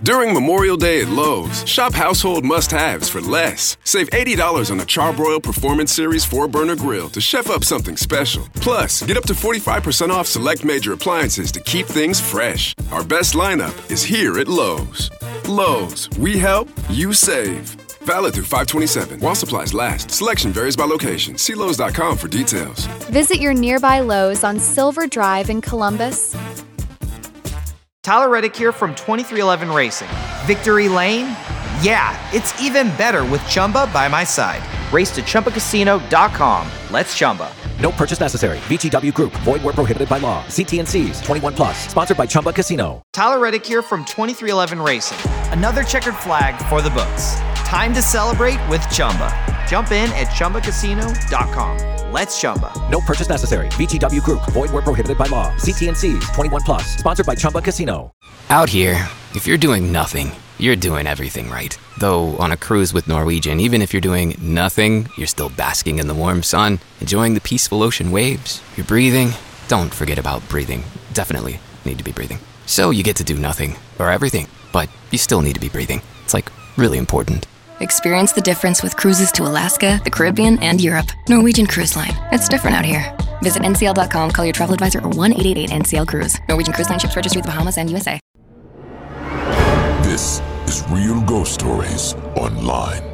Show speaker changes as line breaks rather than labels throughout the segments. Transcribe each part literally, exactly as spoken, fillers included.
During Memorial Day at Lowe's, shop household must-haves for less. Save eighty dollars on a Charbroil Performance Series four burner grill to chef up something special. Plus, get up to forty-five percent off select major appliances to keep things fresh. Our best lineup is here at Lowe's. Lowe's, we help, you save. Valid through five twenty-seven. While supplies last. Selection varies by location. See Lowe's dot com for details.
Visit your nearby Lowe's on Silver Drive in Columbus.
Tyler Reddick here from twenty-three eleven Racing. Victory Lane? Yeah, it's even better with Chumba by my side. Race to Chumba Casino dot com. Let's Chumba.
No purchase necessary. V G W Group. Void where prohibited by law. See T and C's. twenty-one plus. Sponsored by Chumba Casino.
Tyler Reddick here from twenty-three eleven Racing. Another checkered flag for the books. Time to celebrate with Chumba. Jump in at Chumba Casino dot com. Let's Chumba.
No purchase necessary. V G W Group. Void where prohibited by law. See T and C's. twenty-one plus. Sponsored by Chumba Casino.
Out here, if you're doing nothing, you're doing everything right. Though on a cruise with Norwegian, even if you're doing nothing, you're still basking in the warm sun, enjoying the peaceful ocean waves. You're breathing. Don't forget about breathing. Definitely need to be breathing. So you get to do nothing or everything, but you still need to be breathing. It's like really important.
Experience the difference with cruises to Alaska, the Caribbean, and Europe. Norwegian Cruise Line. It's different out here. Visit N C L dot com, call your travel advisor, or one eight eight eight N C L Cruise. Norwegian Cruise Line ships registry the Bahamas and U S A.
This is Real Ghost Stories Online.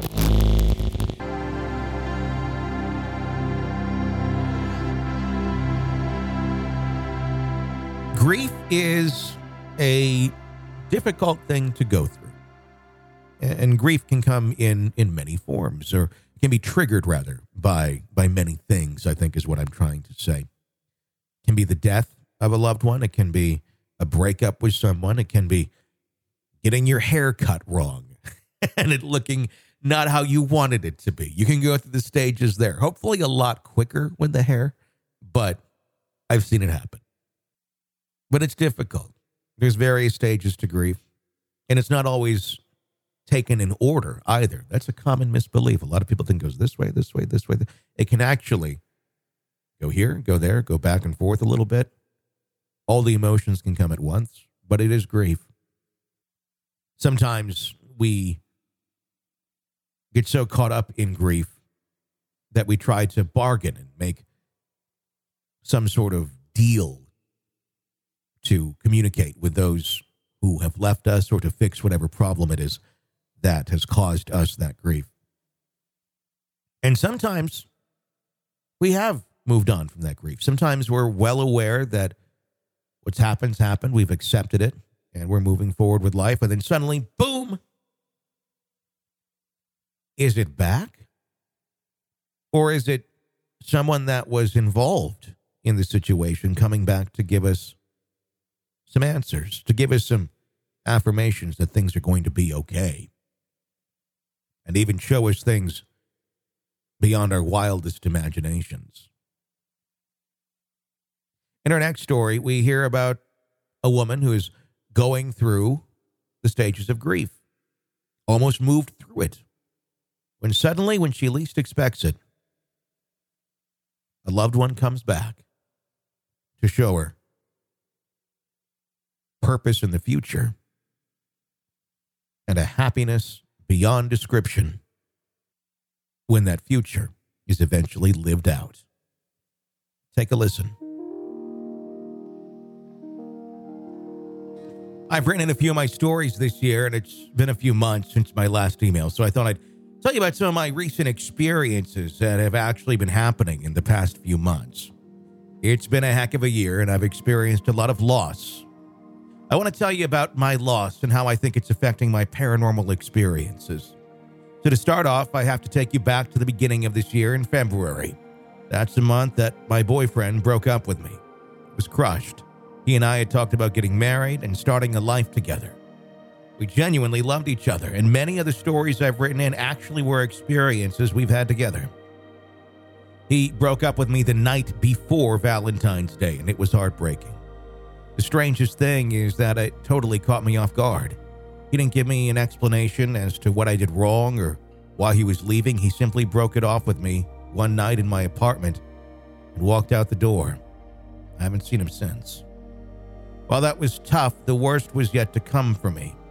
Grief is a difficult thing to go through. And grief can come in, in many forms, or can be triggered, rather, by, by many things, I think is what I'm trying to say. It can be the death of a loved one. It can be a breakup with someone. It can be getting your hair cut wrong and it looking not how you wanted it to be. You can go through the stages there. Hopefully a lot quicker with the hair, but I've seen it happen. But it's difficult. There's various stages to grief, and it's not always taken in order either. That's a common misbelief. A lot of people think it goes this way, this way, this way. It can actually go here, go there, go back and forth a little bit. All the emotions can come at once, but it is grief. Sometimes we get so caught up in grief that we try to bargain and make some sort of deal to communicate with those who have left us or to fix whatever problem it is that has caused us that grief. And sometimes we have moved on from that grief. Sometimes we're well aware that what's happened's happened. We've accepted it and we're moving forward with life. And then suddenly, boom, is it back? Or is it someone that was involved in the situation coming back to give us some answers, to give us some affirmations that things are going to be okay, and even show us things beyond our wildest imaginations? In our next story, we hear about a woman who is going through the stages of grief, almost moved through it, when suddenly, when she least expects it, a loved one comes back to show her purpose in the future and a happiness beyond description when that future is eventually lived out. Take a listen. I've written in a few of my stories this year, and it's been a few months since my last email, so I thought I'd tell you about some of my recent experiences that have actually been happening in the past few months. It's been a heck of a year, and I've experienced a lot of loss. I want to tell you about my loss and how I think it's affecting my paranormal experiences. So to start off, I have to take you back to the beginning of this year in February. That's the month that my boyfriend broke up with me. I was crushed. He and I had talked about getting married and starting a life together. We genuinely loved each other, and many of the stories I've written in actually were experiences we've had together. He broke up with me the night before Valentine's Day, and it was heartbreaking. The strangest thing is that it totally caught me off guard. He didn't give me an explanation as to what I did wrong or why he was leaving. He simply broke it off with me one night in my apartment and walked out the door. I haven't seen him since. While that was tough, the worst was yet to come for me.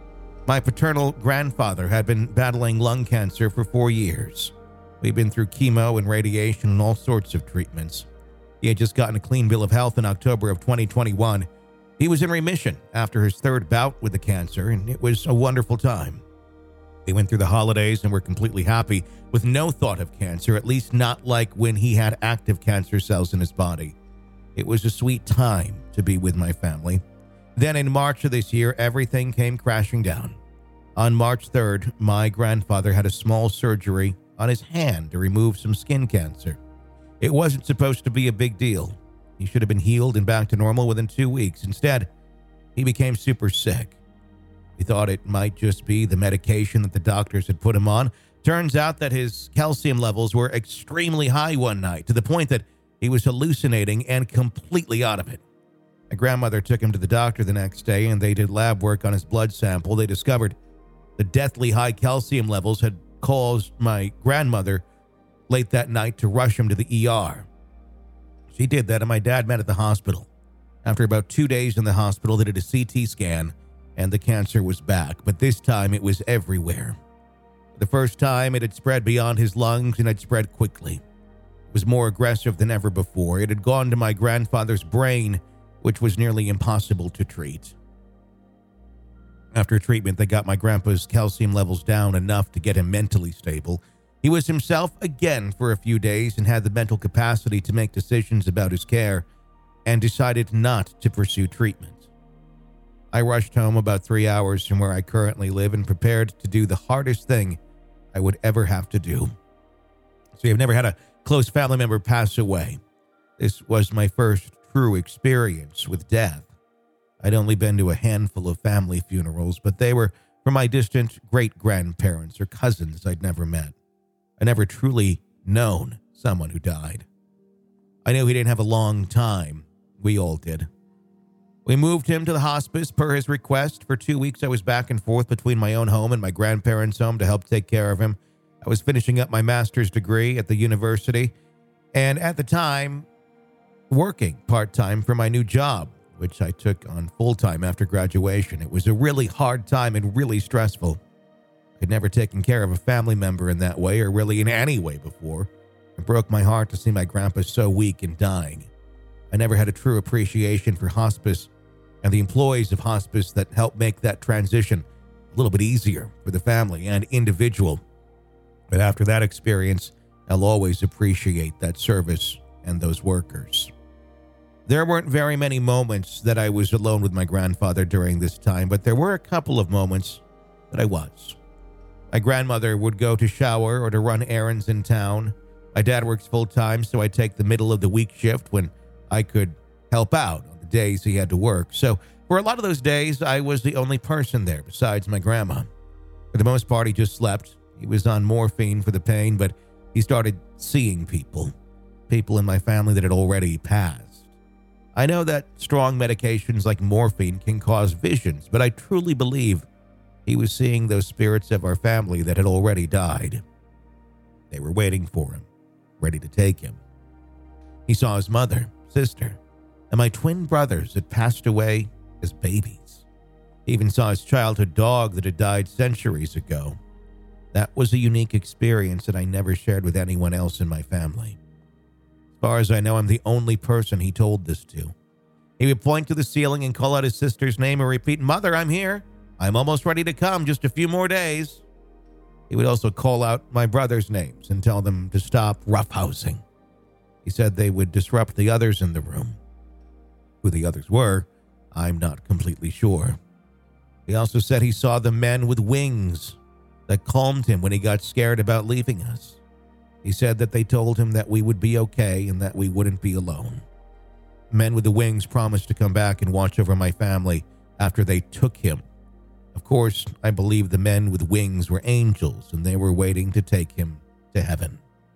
My paternal grandfather had been battling lung cancer for four years. We'd been through chemo and radiation and all sorts of treatments. He had just gotten a clean bill of health in October of twenty twenty-one. He was in remission after his third bout with the cancer, and it was a wonderful time. We went through the holidays and were completely happy with no thought of cancer, at least not like when he had active cancer cells in his body. It was a sweet time to be with my family. Then in March of this year, everything came crashing down. On March third, my grandfather had a small surgery on his hand to remove some skin cancer. It wasn't supposed to be a big deal. He should have been healed and back to normal within two weeks. Instead, he became super sick. We thought it might just be the medication that the doctors had put him on. Turns out that his calcium levels were extremely high one night, to the point that he was hallucinating and completely out of it. My grandmother took him to the doctor the next day, and they did lab work on his blood sample. They discovered the deathly high calcium levels had caused my grandmother late that night to rush him to the E R. She did that, and my dad met at the hospital. After about two days in the hospital, they did a C T scan, and the cancer was back, but this time it was everywhere. The first time, it had spread beyond his lungs, and had spread quickly. It was more aggressive than ever before. It had gone to my grandfather's brain, which was nearly impossible to treat. After treatment, they got my grandpa's calcium levels down enough to get him mentally stable. He was himself again for a few days and had the mental capacity to make decisions about his care, and decided not to pursue treatment. I rushed home about three hours from where I currently live and prepared to do the hardest thing I would ever have to do. See, I've never had a close family member pass away. This was my first true experience with death. I'd only been to a handful of family funerals, but they were for my distant great-grandparents or cousins I'd never met. I never truly known someone who died. I knew he didn't have a long time. We all did. We moved him to the hospice per his request. For two weeks, I was back and forth between my own home and my grandparents' home to help take care of him. I was finishing up my master's degree at the university, and at the time, working part-time for my new job, which I took on full-time after graduation. It was a really hard time and really stressful. I'd never taken care of a family member in that way, or really in any way before. It broke my heart to see my grandpa so weak and dying. I never had a true appreciation for hospice and the employees of hospice that helped make that transition a little bit easier for the family and individual. But after that experience, I'll always appreciate that service and those workers. There weren't very many moments that I was alone with my grandfather during this time, but there were a couple of moments that I was. My grandmother would go to shower or to run errands in town. My dad works full-time, so I'd take the middle of the week shift when I could help out on the days he had to work. So for a lot of those days, I was the only person there besides my grandma. For the most part, he just slept. He was on morphine for the pain, but he started seeing people, people in my family that had already passed. I know that strong medications like morphine can cause visions, but I truly believe he was seeing those spirits of our family that had already died. They were waiting for him, ready to take him. He saw his mother, sister, and my twin brothers had passed away as babies. He even saw his childhood dog that had died centuries ago. That was a unique experience that I never shared with anyone else in my family. As far as I know, I'm the only person he told this to. He would point to the ceiling and call out his sister's name and repeat, "Mother, I'm here. I'm almost ready to come, just a few more days." He would also call out my brothers' names and tell them to stop roughhousing. He said they would disrupt the others in the room. Who the others were, I'm not completely sure. He also said he saw the men with wings that calmed him when he got scared about leaving us. He said that they told him that we would be okay and that we wouldn't be alone. Men with the wings promised to come back and watch over my family after they took him. Of course, I believe the men with wings were angels and they were waiting to take him to heaven.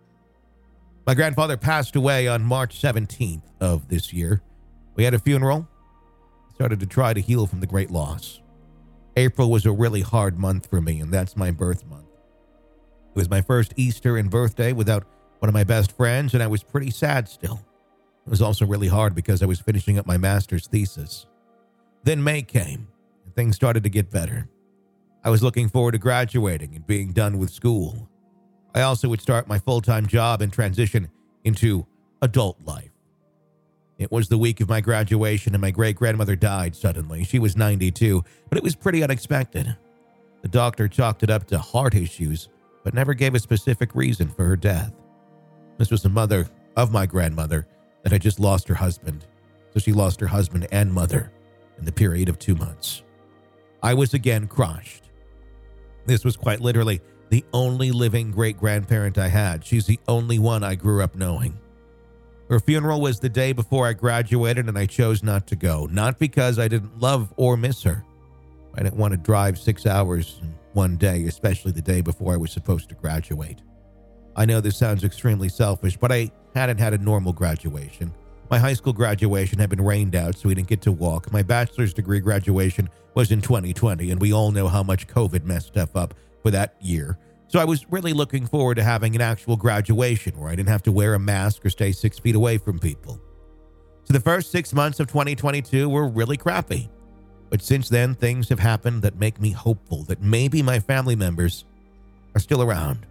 My grandfather passed away on March seventeenth of this year. We had a funeral. Started to try to heal from the great loss. April was a really hard month for me, and that's my birth month. It was my first Easter and birthday without one of my best friends, and I was pretty sad still. It was also really hard because I was finishing up my master's thesis. Then May came, and things started to get better. I was looking forward to graduating and being done with school. I also would start my full-time job and transition into adult life. It was the week of my graduation and my great-grandmother died suddenly. She was ninety-two, but it was pretty unexpected. The doctor chalked it up to heart issues, but never gave a specific reason for her death. This was the mother of my grandmother that had just lost her husband, so she lost her husband and mother in the period of two months. I was again crushed. This was quite literally the only living great-grandparent I had. She's the only one I grew up knowing. Her funeral was the day before I graduated, and I chose not to go, not because I didn't love or miss her. I didn't want to drive six hours in one day, especially the day before I was supposed to graduate. I know this sounds extremely selfish, but I hadn't had a normal graduation. My high school graduation had been rained out, so we didn't get to walk. My bachelor's degree graduation was in twenty twenty, and we all know how much COVID messed stuff up for that year. So I was really looking forward to having an actual graduation where I didn't have to wear a mask or stay six feet away from people. So the first six months of twenty twenty-two were really crappy. But since then, things have happened that make me hopeful that maybe my family members are still around.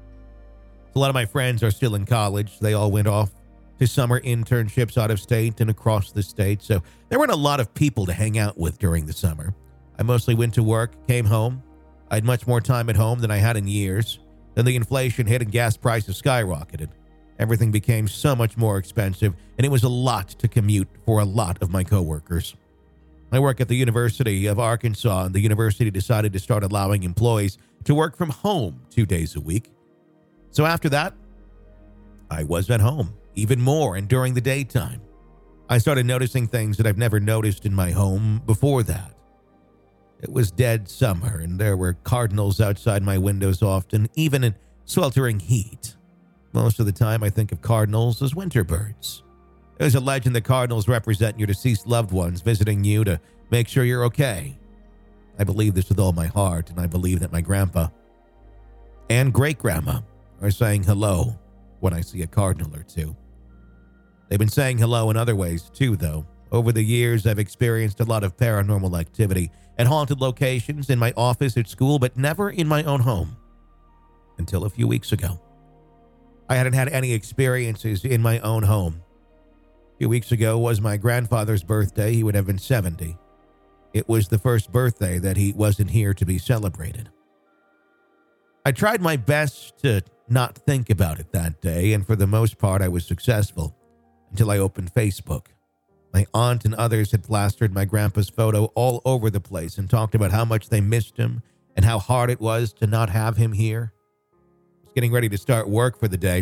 A lot of my friends are still in college. They all went off to summer internships out of state and across the state. So there weren't a lot of people to hang out with during the summer. I mostly went to work, came home. I had much more time at home than I had in years. Then the inflation hit and gas prices skyrocketed. Everything became so much more expensive, and it was a lot to commute for a lot of my coworkers. I work at the University of Arkansas, and the university decided to start allowing employees to work from home two days a week. So after that, I was at home even more and during the daytime. I started noticing things that I've never noticed in my home before that. It was dead summer, and there were cardinals outside my windows often, even in sweltering heat. Most of the time, I think of cardinals as winter birds. There's a legend that cardinals represent your deceased loved ones visiting you to make sure you're okay. I believe this with all my heart, and I believe that my grandpa and great-grandma are saying hello when I see a cardinal or two. They've been saying hello in other ways, too, though. Over the years, I've experienced a lot of paranormal activity at haunted locations, in my office, at school, but never in my own home. Until a few weeks ago. I hadn't had any experiences in my own home. A few weeks ago was my grandfather's birthday. He would have been seventy. It was the first birthday that he wasn't here to be celebrated. I tried my best to not think about it that day, and for the most part, I was successful until I opened Facebook. My aunt and others had plastered my grandpa's photo all over the place and talked about how much they missed him and how hard it was to not have him here. I was getting ready to start work for the day,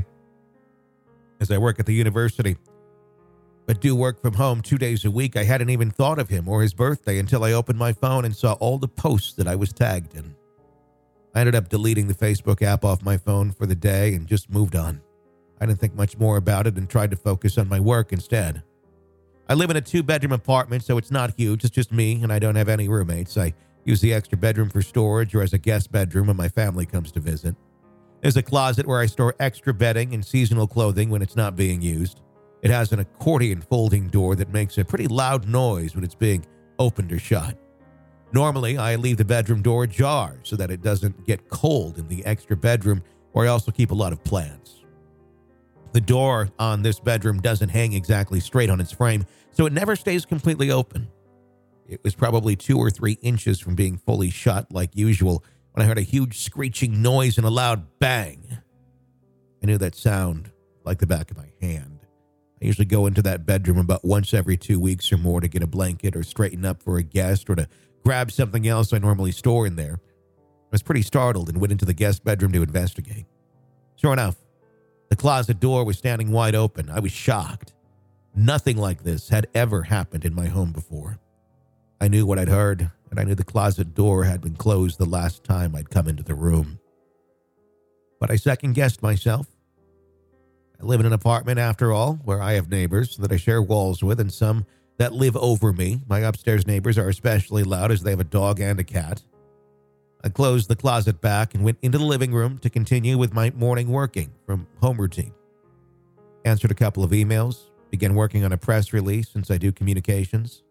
as I work at the university, but do work from home two days a week. I hadn't even thought of him or his birthday until I opened my phone and saw all the posts that I was tagged in. I ended up deleting the Facebook app off my phone for the day and just moved on. I didn't think much more about it and tried to focus on my work instead. I live in a two-bedroom apartment, so it's not huge. It's just me, and I don't have any roommates. I use the extra bedroom for storage or as a guest bedroom when my family comes to visit. There's a closet where I store extra bedding and seasonal clothing when it's not being used. It has an accordion folding door that makes a pretty loud noise when it's being opened or shut. Normally, I leave the bedroom door ajar so that it doesn't get cold in the extra bedroom, where I also keep a lot of plants. The door on this bedroom doesn't hang exactly straight on its frame, so it never stays completely open. It was probably two or three inches from being fully shut like usual when I heard a huge screeching noise and a loud bang. I knew that sound like the back of my hand. I usually go into that bedroom about once every two weeks or more to get a blanket or straighten up for a guest or to grab something else I normally store in there. I was pretty startled and went into the guest bedroom to investigate. Sure enough, the closet door was standing wide open. I was shocked. Nothing like this had ever happened in my home before. I knew what I'd heard, and I knew the closet door had been closed the last time I'd come into the room. But I second-guessed myself. I live in an apartment, after all, where I have neighbors that I share walls with and some that live over me. My upstairs neighbors are especially loud as they have a dog and a cat. I closed the closet back and went into the living room to continue with my morning working from home routine. Answered a couple of emails, began working on a press release since I do communications.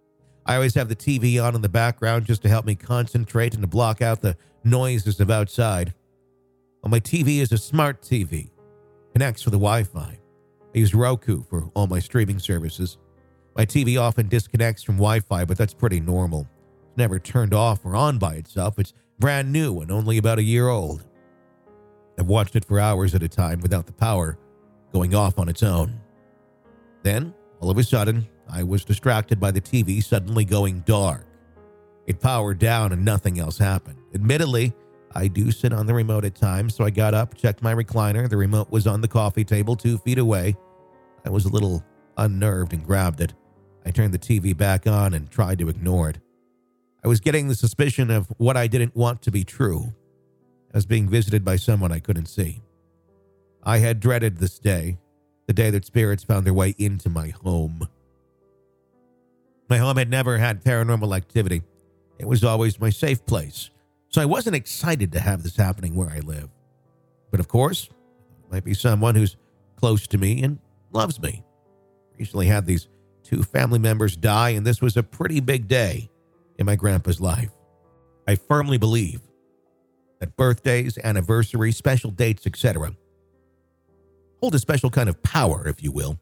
I always have the T V on in the background just to help me concentrate and to block out the noises of outside. Well, my T V is a smart T V. Connects with the Wi-Fi. I use Roku for all my streaming services. My T V often disconnects from Wi-Fi, but that's pretty normal. It's never turned off or on by itself. It's brand new and only about a year old. I've watched it for hours at a time without the power going off on its own. Then, all of a sudden, I was distracted by the T V suddenly going dark. It powered down and nothing else happened. Admittedly, I do sit on the remote at times, so I got up, checked my recliner. The remote was on the coffee table two feet away. I was a little unnerved and grabbed it. I turned the T V back on and tried to ignore it. I was getting the suspicion of what I didn't want to be true. I was being visited by someone I couldn't see. I had dreaded this day, the day that spirits found their way into my home. My home had never had paranormal activity. It was always my safe place, so I wasn't excited to have this happening where I live. But of course, it might be someone who's close to me and loves me. Recently had these two family members die, and this was a pretty big day in my grandpa's life. I firmly believe that birthdays, anniversaries, special dates, et cetera hold a special kind of power, if you will.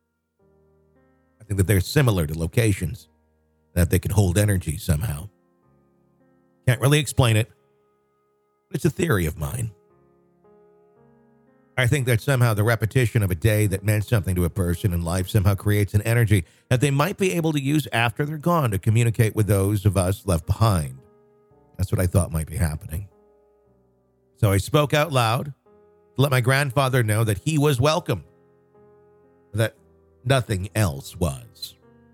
I think that they're similar to locations, that they can hold energy somehow. Can't really explain it, but it's a theory of mine. I think that somehow the repetition of a day that meant something to a person in life somehow creates an energy that they might be able to use after they're gone to communicate with those of us left behind. That's what I thought might be happening. So I spoke out loud to let my grandfather know that he was welcome, that nothing else was.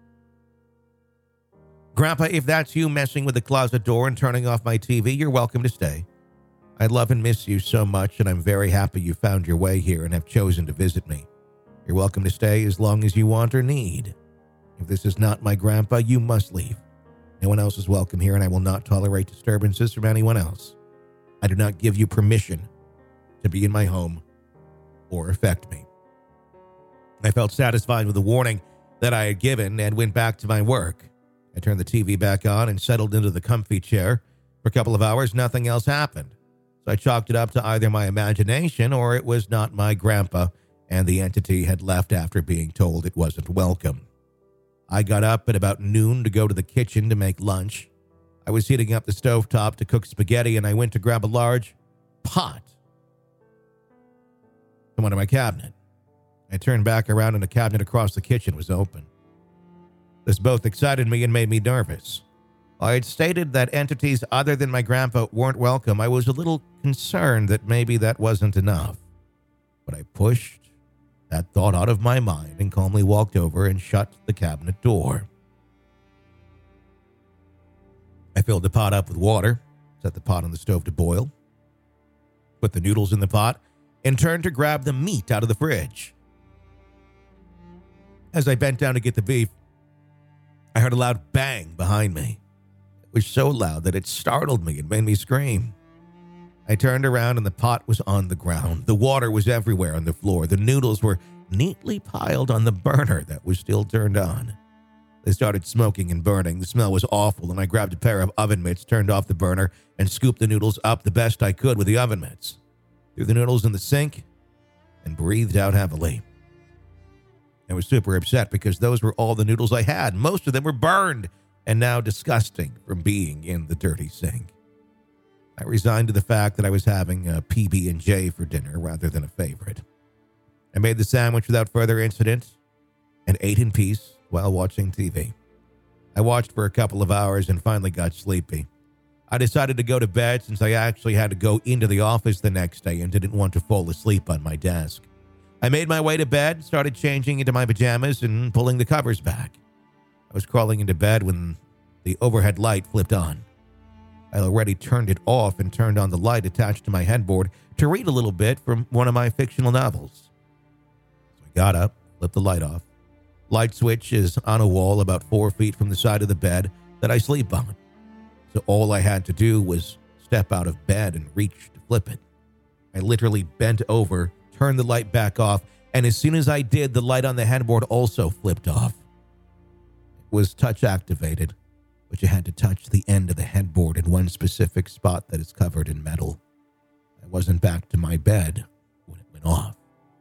Grandpa, if that's you messing with the closet door and turning off my T V, you're welcome to stay. I love and miss you so much, and I'm very happy you found your way here and have chosen to visit me. You're welcome to stay as long as you want or need. If this is not my grandpa, you must leave. No one else is welcome here, and I will not tolerate disturbances from anyone else. I do not give you permission to be in my home or affect me. I felt satisfied with the warning that I had given and went back to my work. I turned the T V back on and settled into the comfy chair. For a couple of hours, nothing else happened. So I chalked it up to either my imagination or it was not my grandpa, and the entity had left after being told it wasn't welcome. I got up at about noon to go to the kitchen to make lunch. I was heating up the stovetop to cook spaghetti, and I went to grab a large pot from under my cabinet. I turned back around, and the cabinet across the kitchen was open. This both excited me and made me nervous. I had stated that entities other than my grandpa weren't welcome. I was a little concerned that maybe that wasn't enough. But I pushed that thought out of my mind and calmly walked over and shut the cabinet door. I filled the pot up with water, set the pot on the stove to boil, put the noodles in the pot, and turned to grab the meat out of the fridge. As I bent down to get the beef, I heard a loud bang behind me. It was so loud that it startled me and made me scream. I turned around and the pot was on the ground. The water was everywhere on the floor. The noodles were neatly piled on the burner that was still turned on. They started smoking and burning. The smell was awful, and I grabbed a pair of oven mitts, turned off the burner, and scooped the noodles up the best I could with the oven mitts. Threw the noodles in the sink and breathed out heavily. I was super upset because those were all the noodles I had. Most of them were burned and now disgusting from being in the dirty sink. I resigned to the fact that I was having a P B and J for dinner rather than a favorite. I made the sandwich without further incident and ate in peace while watching T V. I watched for a couple of hours and finally got sleepy. I decided to go to bed since I actually had to go into the office the next day and didn't want to fall asleep on my desk. I made my way to bed, started changing into my pajamas and pulling the covers back. I was crawling into bed when the overhead light flipped on. I already turned it off and turned on the light attached to my headboard to read a little bit from one of my fictional novels. So I got up, flipped the light off. Light switch is on a wall about four feet from the side of the bed that I sleep on. So all I had to do was step out of bed and reach to flip it. I literally bent over, turned the light back off, and as soon as I did, the light on the headboard also flipped off. It was touch activated, but you had to touch the end of the headboard in one specific spot that is covered in metal. I wasn't back to my bed when it went off.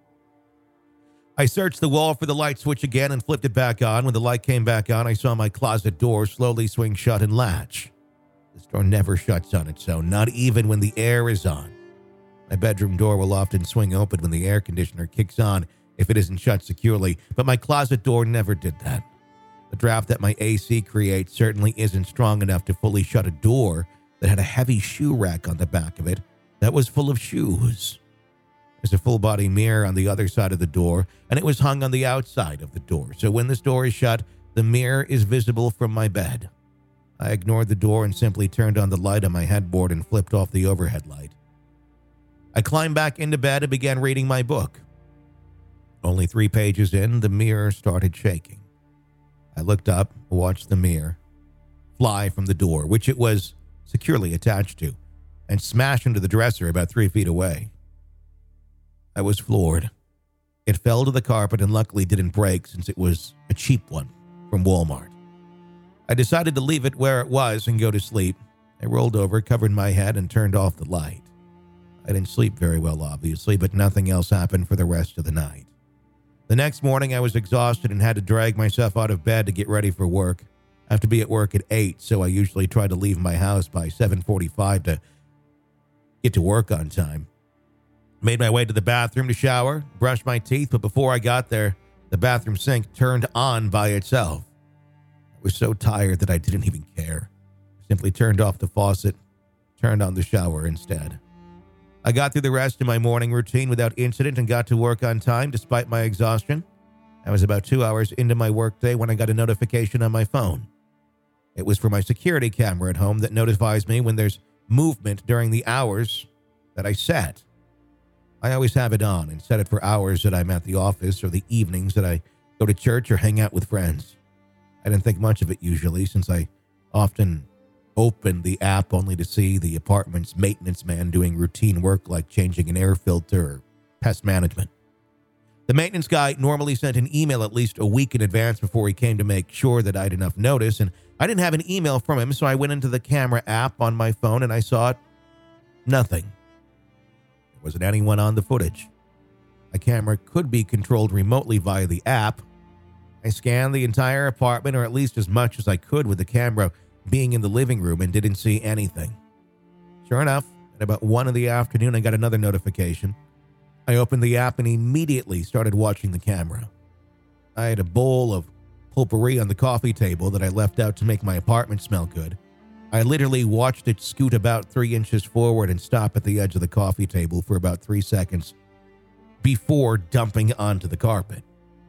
I searched the wall for the light switch again and flipped it back on. When the light came back on, I saw my closet door slowly swing shut and latch. This door never shuts on its own, not even when the air is on. My bedroom door will often swing open when the air conditioner kicks on if it isn't shut securely, but my closet door never did that. The draft that my A C creates certainly isn't strong enough to fully shut a door that had a heavy shoe rack on the back of it that was full of shoes. There's a full-body mirror on the other side of the door, and it was hung on the outside of the door, so when this door is shut, the mirror is visible from my bed. I ignored the door and simply turned on the light on my headboard and flipped off the overhead light. I climbed back into bed and began reading my book. Only three pages in, the mirror started shaking. I looked up, watched the mirror fly from the door, which it was securely attached to, and smash into the dresser about three feet away. I was floored. It fell to the carpet and luckily didn't break since it was a cheap one from Walmart. I decided to leave it where it was and go to sleep. I rolled over, covered my head, and turned off the light. I didn't sleep very well, obviously, but nothing else happened for the rest of the night. The next morning, I was exhausted and had to drag myself out of bed to get ready for work. I have to be at work at eight, so I usually try to leave my house by seven forty-five to get to work on time. Made my way to the bathroom to shower, brushed my teeth, but before I got there, the bathroom sink turned on by itself. I was so tired that I didn't even care. Simply turned off the faucet, turned on the shower instead. I got through the rest of my morning routine without incident and got to work on time despite my exhaustion. I was about two hours into my workday when I got a notification on my phone. It was for my security camera at home that notifies me when there's movement during the hours that I set. I always have it on and set it for hours that I'm at the office or the evenings that I go to church or hang out with friends. I didn't think much of it usually since I often open the app only to see the apartment's maintenance man doing routine work like changing an air filter or pest management. The maintenance guy normally sent an email at least a week in advance before he came to make sure that I'd enough notice, and I didn't have an email from him, so I went into the camera app on my phone and I saw it. Nothing. There wasn't anyone on the footage. My camera could be controlled remotely via the app. I scanned the entire apartment, or at least as much as I could with the camera being in the living room, and didn't see anything. Sure enough, at about one in the afternoon, I got another notification. I opened the app and immediately started watching the camera. I had a bowl of potpourri on the coffee table that I left out to make my apartment smell good. I literally watched it scoot about three inches forward and stop at the edge of the coffee table for about three seconds before dumping onto the carpet.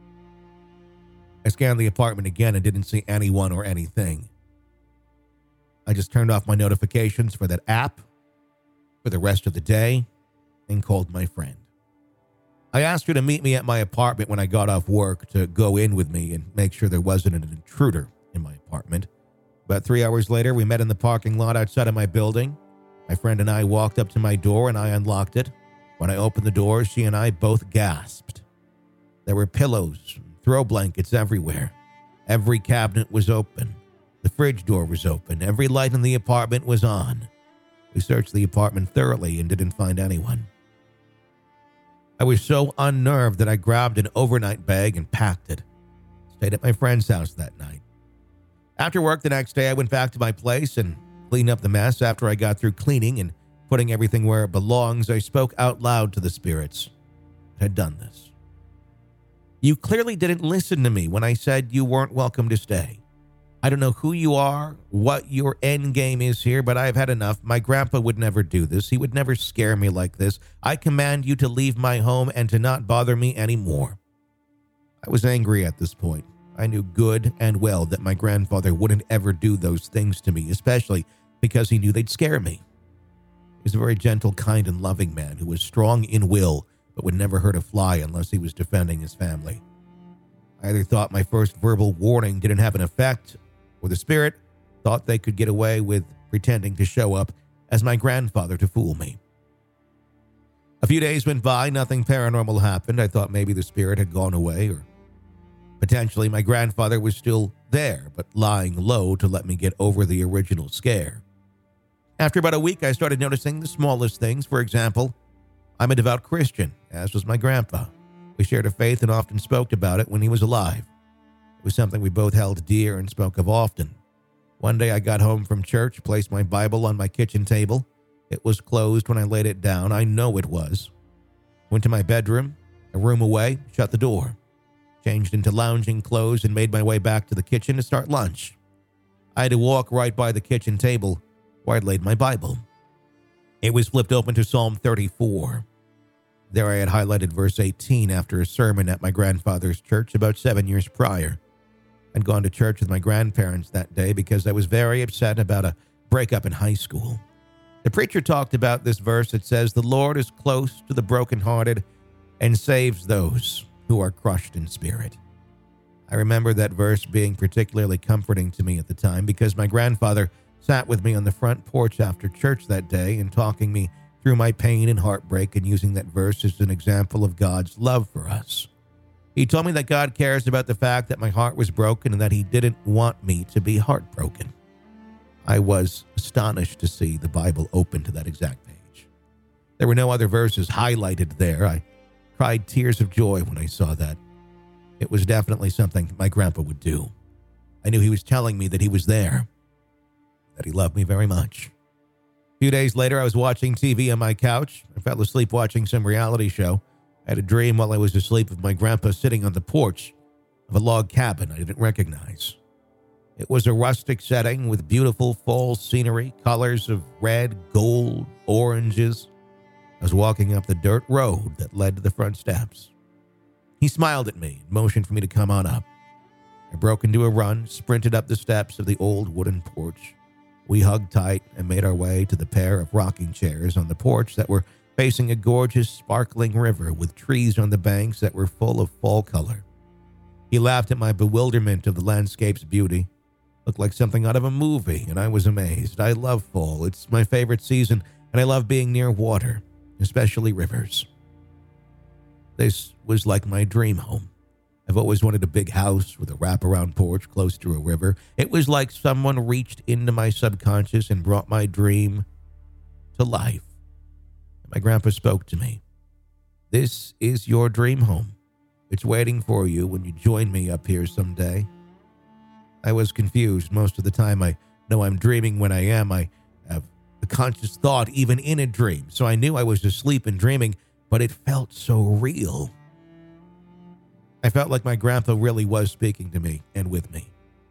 I scanned the apartment again and didn't see anyone or anything. I just turned off my notifications for that app for the rest of the day and called my friend. I asked her to meet me at my apartment when I got off work to go in with me and make sure there wasn't an intruder in my apartment. About three hours later, we met in the parking lot outside of my building. My friend and I walked up to my door and I unlocked it. When I opened the door, she and I both gasped. There were pillows, throw blankets everywhere. Every cabinet was open. The fridge door was open. Every light in the apartment was on. We searched the apartment thoroughly and didn't find anyone. I was so unnerved that I grabbed an overnight bag and packed it. Stayed at my friend's house that night. After work the next day, I went back to my place and cleaned up the mess. After I got through cleaning and putting everything where it belongs, I spoke out loud to the spirits that had done this. You clearly didn't listen to me when I said you weren't welcome to stay. I don't know who you are, what your end game is here, but I've had enough. My grandpa would never do this. He would never scare me like this. I command you to leave my home and to not bother me anymore. I was angry at this point. I knew good and well that my grandfather wouldn't ever do those things to me, especially because he knew they'd scare me. He was a very gentle, kind, and loving man who was strong in will, but would never hurt a fly unless he was defending his family. I either thought my first verbal warning didn't have an effect, or the spirit thought they could get away with pretending to show up as my grandfather to fool me. A few days went by, nothing paranormal happened. I thought maybe the spirit had gone away, or potentially my grandfather was still there, but lying low to let me get over the original scare. After about a week, I started noticing the smallest things. For example, I'm a devout Christian, as was my grandpa. We shared a faith and often spoke about it when he was alive. It was something we both held dear and spoke of often. One day I got home from church, placed my Bible on my kitchen table. It was closed when I laid it down. I know it was. Went to my bedroom, a room away, shut the door. Changed into lounging clothes and made my way back to the kitchen to start lunch. I had to walk right by the kitchen table where I'd laid my Bible. It was flipped open to Psalm thirty-four. There I had highlighted verse eighteen after a sermon at my grandfather's church about seven years prior. I'd gone to church with my grandparents that day because I was very upset about a breakup in high school. The preacher talked about this verse that says, "The Lord is close to the brokenhearted and saves those who are crushed in spirit." I remember that verse being particularly comforting to me at the time because my grandfather sat with me on the front porch after church that day and talking me through my pain and heartbreak and using that verse as an example of God's love for us. He told me that God cares about the fact that my heart was broken and that he didn't want me to be heartbroken. I was astonished to see the Bible open to that exact page. There were no other verses highlighted there. I cried tears of joy when I saw that. It was definitely something my grandpa would do. I knew he was telling me that he was there, that he loved me very much. A few days later, I was watching T V on my couch. I fell asleep watching some reality show. I had a dream while I was asleep of my grandpa sitting on the porch of a log cabin I didn't recognize. It was a rustic setting with beautiful fall scenery, colors of red, gold, oranges. I was walking up the dirt road that led to the front steps. He smiled at me and motioned for me to come on up. I broke into a run, sprinted up the steps of the old wooden porch. We hugged tight and made our way to the pair of rocking chairs on the porch that were facing a gorgeous, sparkling river with trees on the banks that were full of fall color. He laughed at my bewilderment of the landscape's beauty. Looked like something out of a movie, and I was amazed. I love fall. It's my favorite season, and I love being near water, especially rivers. This was like my dream home. I've always wanted a big house with a wraparound porch close to a river. It was like someone reached into my subconscious and brought my dream to life. My grandpa spoke to me. "This is your dream home. It's waiting for you when you join me up here someday." I was confused. Most of the time I know I'm dreaming when I am. I have a conscious thought even in a dream. So I knew I was asleep and dreaming, but it felt so real. I felt like my grandpa really was speaking to me and with me.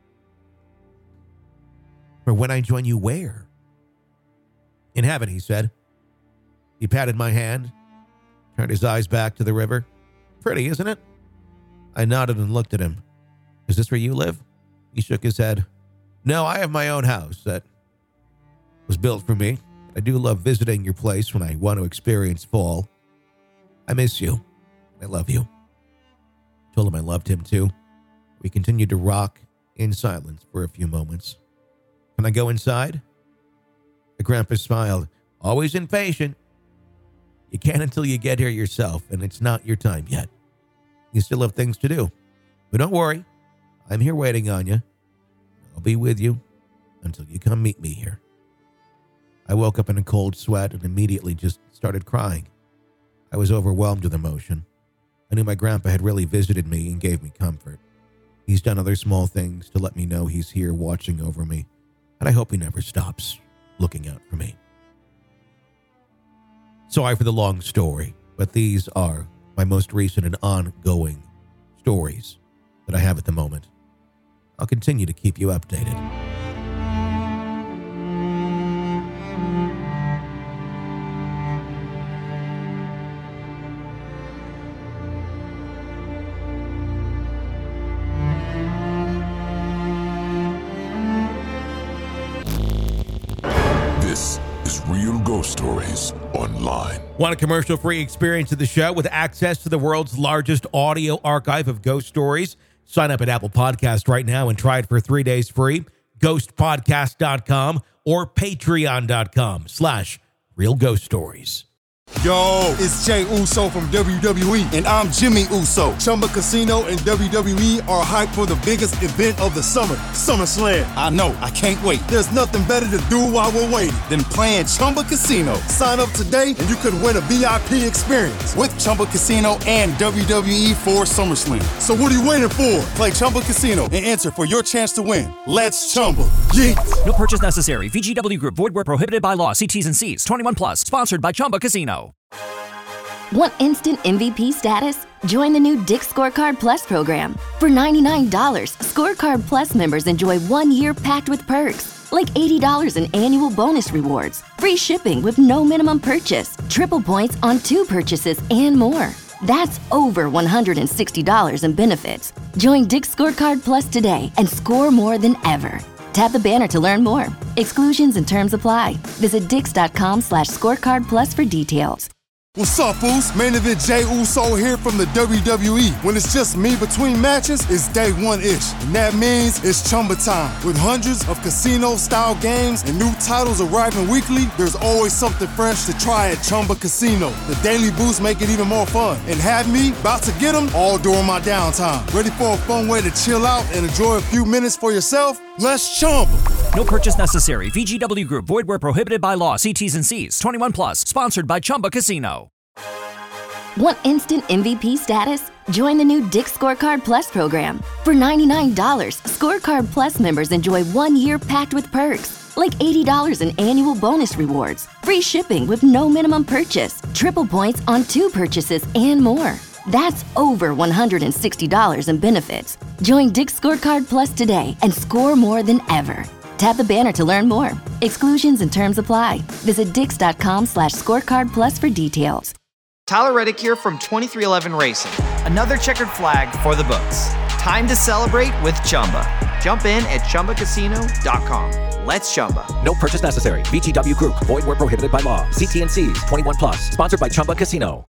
"For when I join you where?" "In heaven," he said. He patted my hand, turned his eyes back to the river. "Pretty, isn't it?" I nodded and looked at him. "Is this where you live?" He shook his head. "No, I have my own house that was built for me. I do love visiting your place when I want to experience fall. I miss you. I love you." I told him I loved him too. We continued to rock in silence for a few moments. "Can I go inside?" The grandpa smiled. "Always impatient. You can't until you get here yourself, and it's not your time yet. You still have things to do. But don't worry. I'm here waiting on you. I'll be with you until you come meet me here." I woke up in a cold sweat and immediately just started crying. I was overwhelmed with emotion. I knew my grandpa had really visited me and gave me comfort. He's done other small things to let me know he's here watching over me, and I hope he never stops looking out for me. Sorry for the long story, but these are my most recent and ongoing stories that I have at the moment. I'll continue to keep you updated.
This is Real Ghost Stories Online.
Want a commercial-free experience of the show with access to the world's largest audio archive of ghost stories? Sign up at Apple Podcast right now and try it for three days free. ghost podcast dot com or patreon dot com slash real ghost stories.
Yo, it's Jay Uso from W W E, and I'm Jimmy Uso. Chumba Casino and W W E are hyped for the biggest event of the summer, SummerSlam. I know, I can't wait. There's nothing better to do while we're waiting than playing Chumba Casino. Sign up today and you could win a V I P experience with Chumba Casino and W W E for SummerSlam. So what are you waiting for? Play Chumba Casino and enter for your chance to win. Let's Chumba. Yeet.
No purchase necessary. V G W Group. Void where prohibited by law. See T's and C's. twenty-one plus. Sponsored by Chumba Casino.
Want instant M V P status? Join the new Dick's Scorecard Plus program. For ninety-nine dollars, Scorecard Plus members enjoy one year packed with perks, like eighty dollars in annual bonus rewards, free shipping with no minimum purchase, triple points on two purchases, and more. That's over one hundred sixty dollars in benefits. Join Dick's Scorecard Plus today and score more than ever. Tap the banner to learn more. Exclusions and terms apply. Visit dix.com slash scorecard plus for details.
What's up, fools? Main event Jay Uso here from the W W E. When it's just me between matches, it's day one-ish. And that means it's Chumba time. With hundreds of casino-style games and new titles arriving weekly, there's always something fresh to try at Chumba Casino. The daily boosts make it even more fun. And have me about to get them all during my downtime. Ready for a fun way to chill out and enjoy a few minutes for yourself? Let's Chumba.
No purchase necessary. V G W Group. Void where prohibited by law. See T's and C's. twenty-one plus. Sponsored by Chumba Casino.
Want instant M V P status? Join the new Dick's Scorecard Plus program. For ninety-nine dollars, Scorecard Plus members enjoy one year packed with perks, like eighty dollars in annual bonus rewards, free shipping with no minimum purchase, triple points on two purchases, and more. That's over one hundred sixty dollars in benefits. Join Dick's Scorecard Plus today and score more than ever. Tap the banner to learn more. Exclusions and terms apply. Visit dix.com slash scorecard plus for details.
Tyler Reddick here from twenty-three eleven Racing. Another checkered flag for the books. Time to celebrate with Chumba. Jump in at chumba casino dot com. Let's Chumba.
No purchase necessary. V G W Group. Void where prohibited by law. See T and C's. twenty-one plus. Sponsored by Chumba Casino.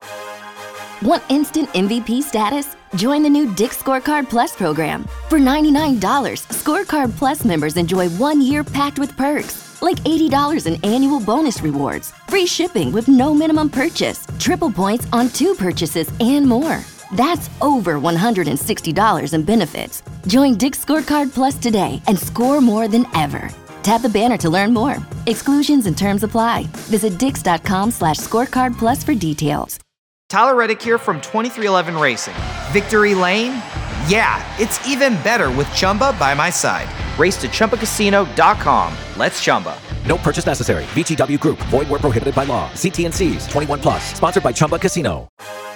Want instant M V P status? Join the new Dick's Scorecard Plus program. For ninety-nine dollars, Scorecard Plus members enjoy one year packed with perks, like eighty dollars in annual bonus rewards, free shipping with no minimum purchase, triple points on two purchases, and more. That's over one hundred sixty dollars in benefits. Join Dick's Scorecard Plus today and score more than ever. Tap the banner to learn more. Exclusions and terms apply. Visit dix.com slash scorecard plus for details.
Tyler Reddick here from twenty-three eleven Racing. Victory Lane? Yeah, it's even better with Chumba by my side. Race to chumba casino dot com. Let's Chumba.
No purchase necessary. V G W Group. Void where prohibited by law. See T and C's. twenty-one plus. Sponsored by Chumba Casino.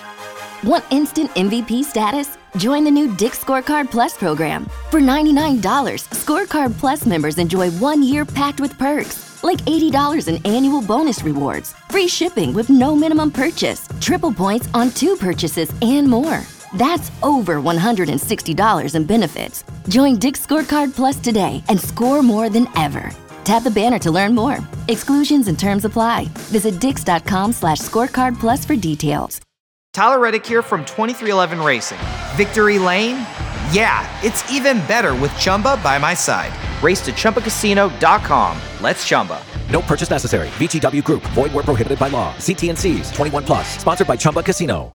Want instant M V P status? Join the new Dick's Scorecard Plus program. For ninety-nine dollars, Scorecard Plus members enjoy one year packed with perks, like eighty dollars in annual bonus rewards, free shipping with no minimum purchase, triple points on two purchases, and more. That's over one hundred sixty dollars in benefits. Join Dick's Scorecard Plus today and score more than ever. Tap the banner to learn more. Exclusions and terms apply. Visit dix.com slash scorecard plus for details.
Tyler Reddick here from twenty-three eleven Racing. Victory Lane? Yeah, it's even better with Chumba by my side. Race to chumba casino dot com. Let's Chumba.
No purchase necessary. V G W Group. Void where prohibited by law. See T and C's. twenty-one plus. Sponsored by Chumba Casino.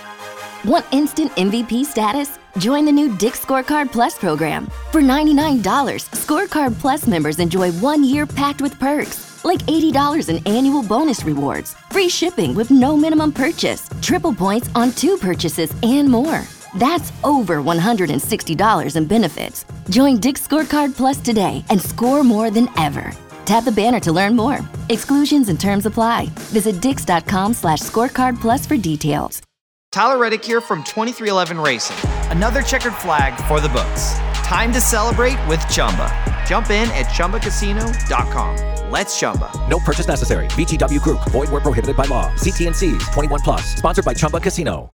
Want instant M V P status? Join the new Dick's Scorecard Plus program. For ninety-nine dollars, Scorecard Plus members enjoy one year packed with perks, like eighty dollars in annual bonus rewards, free shipping with no minimum purchase, triple points on two purchases, and more. That's over one hundred sixty dollars in benefits. Join Dick's Scorecard Plus today and score more than ever. Tap the banner to learn more. Exclusions and terms apply. Visit dix.com slash scorecard plus for details.
Tyler Reddick here from twenty-three eleven Racing. Another checkered flag for the books. Time to celebrate with Chumba. Jump in at chumba casino dot com. Let's Chumba.
No purchase necessary. V G W Group. Void where prohibited by law. See T and C's. twenty-one plus. Sponsored by Chumba Casino.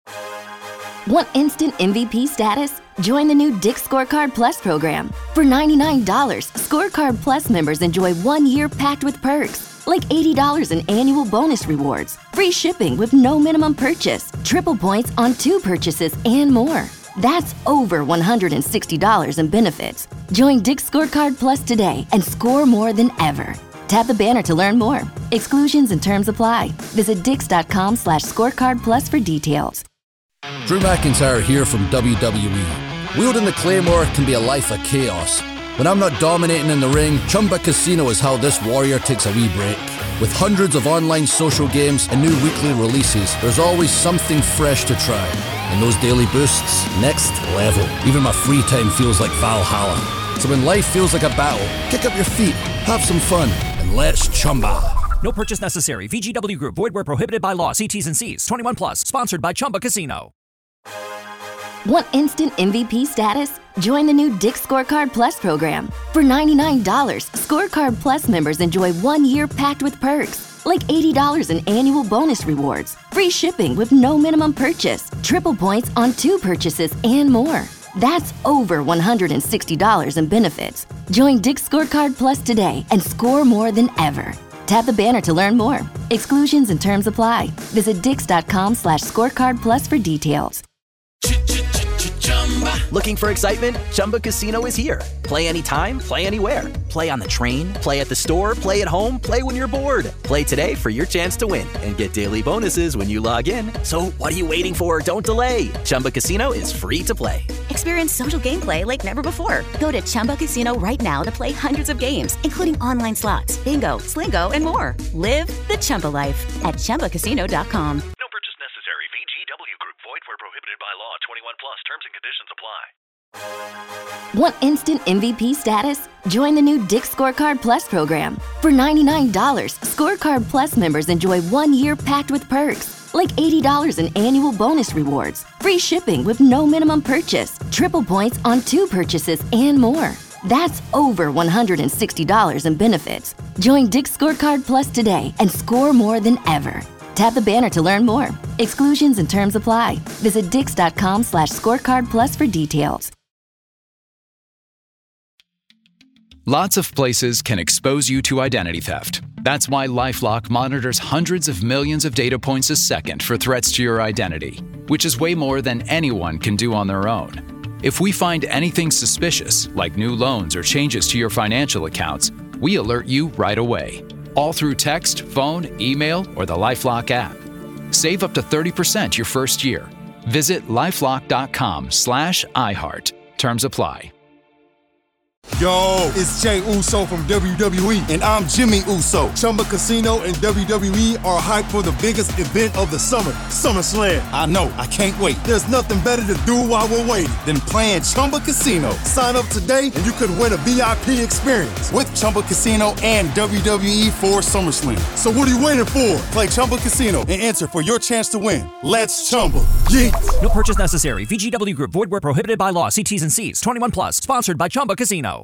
Want instant M V P status? Join the new Dick's Scorecard Plus program. For ninety-nine dollars, Scorecard Plus members enjoy one year packed with perks, like eighty dollars in annual bonus rewards, free shipping with no minimum purchase, triple points on two purchases, and more. That's over one hundred sixty dollars in benefits. Join Dick's Scorecard Plus today and score more than ever. Tap the banner to learn more. Exclusions and terms apply. Visit dix.com slash scorecard plus for details.
Drew McIntyre here from W W E. Wielding the Claymore can be a life of chaos. When I'm not dominating in the ring, Chumba Casino is how this warrior takes a wee break. With hundreds of online social games and new weekly releases, there's always something fresh to try. And those daily boosts, next level. Even my free time feels like Valhalla. So when life feels like a battle, kick up your feet, have some fun, and let's Chumba.
No purchase necessary. V G W Group. Void where prohibited by law. See T's and C's. twenty-one plus. Sponsored by Chumba Casino.
Want instant M V P status? Join the new Dick's Scorecard Plus program. For ninety-nine dollars, Scorecard Plus members enjoy one year packed with perks, like eighty dollars in annual bonus rewards, free shipping with no minimum purchase, triple points on two purchases, and more. That's over one hundred sixty dollars in benefits. Join Dick's Scorecard Plus today and score more than ever. Tap the banner to learn more. Exclusions and terms apply. Visit dix.com slash scorecard plus for details.
Looking for excitement? Chumba Casino is here. Play anytime, play anywhere. Play on the train, play at the store, play at home, play when you're bored. Play today for your chance to win and get daily bonuses when you log in. So what are you waiting for? Don't delay. Chumba Casino is free to play.
Experience social gameplay like never before. Go to Chumba Casino right now to play hundreds of games, including online slots, bingo, Slingo, and more. Live the Chumba life at chumba casino dot com.
No purchase necessary. V G W Group. Void where prohibited by law. twenty-one plus. Terms and conditions apply.
Want instant M V P status? Join the new Dick's Scorecard Plus program. For ninety-nine dollars, Scorecard Plus members enjoy one year packed with perks, like eighty dollars in annual bonus rewards, free shipping with no minimum purchase, triple points on two purchases, and more. That's over one hundred sixty dollars in benefits. Join Dick's Scorecard Plus today and score more than ever. Tap the banner to learn more. Exclusions and terms apply. Visit dix.com slash scorecard plus for details.
Lots of places can expose you to identity theft. That's why LifeLock monitors hundreds of millions of data points a second for threats to your identity, which is way more than anyone can do on their own. If we find anything suspicious, like new loans or changes to your financial accounts, we alert you right away. All through text, phone, email, or the LifeLock app. Save up to thirty percent your first year. Visit lifelock.com slash iHeart. Terms apply.
Yo, it's Jay Uso from W W E, and I'm Jimmy Uso. Chumba Casino and W W E are hyped for the biggest event of the summer, SummerSlam. I know, I can't wait. There's nothing better to do while we're waiting than playing Chumba Casino. Sign up today and you could win a V I P experience with Chumba Casino and W W E for SummerSlam. So what are you waiting for? Play Chumba Casino and enter for your chance to win. Let's Chumba. Yeah.
No purchase necessary. V G W Group. Void where prohibited by law. See T's and C's. twenty-one plus. Sponsored by Chumba Casino.